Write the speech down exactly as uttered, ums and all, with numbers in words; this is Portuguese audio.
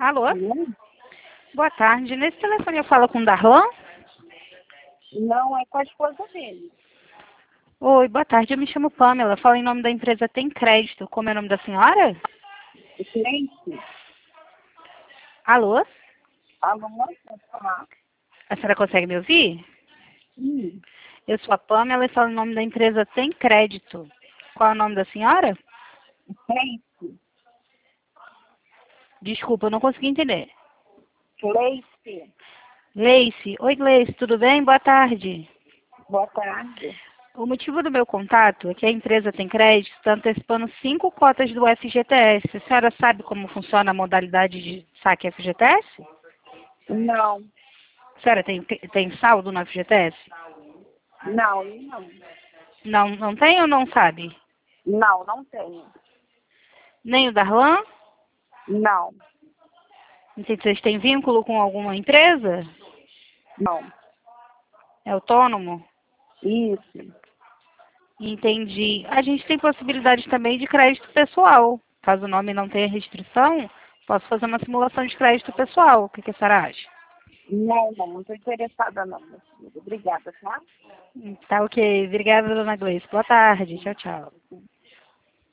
Alô? Alô? Boa tarde. Nesse telefone eu falo com o Darlan? Não, é com a esposa dele. Oi, boa tarde. Eu me chamo Pamela. Falo em nome da empresa Tem Crédito. Como é o nome da senhora? Gente, Alô? alô, pode falar? A senhora consegue me ouvir? Sim, Eu sou a Pamela e falo em nome da empresa Tem Crédito. Qual é o nome da senhora? Cleice. Desculpa, eu não consegui entender. Cleice, Gleice. Oi, Gleice. Tudo bem? Boa tarde. boa tarde. O motivo do meu contato é que a empresa Tem Crédito está antecipando cinco cotas do F G T S. A senhora sabe como funciona a modalidade de saque F G T S? Não, A senhora tem, tem saldo no F G T S? não, não. Não, não tem ou não sabe? Não, não tenho. Nem o Darlan? Não, Não sei se vocês têm vínculo com alguma empresa? não. É autônomo? Isso. Entendi. A gente tem possibilidade também de crédito pessoal. Caso o nome não tenha restrição, posso fazer uma simulação de crédito pessoal. O que, que a senhora acha? Não, não, não estou interessada não, meu filho. Obrigada, tá? Tá ok. Obrigada, dona Gleice. Boa tarde. Tchau, tchau.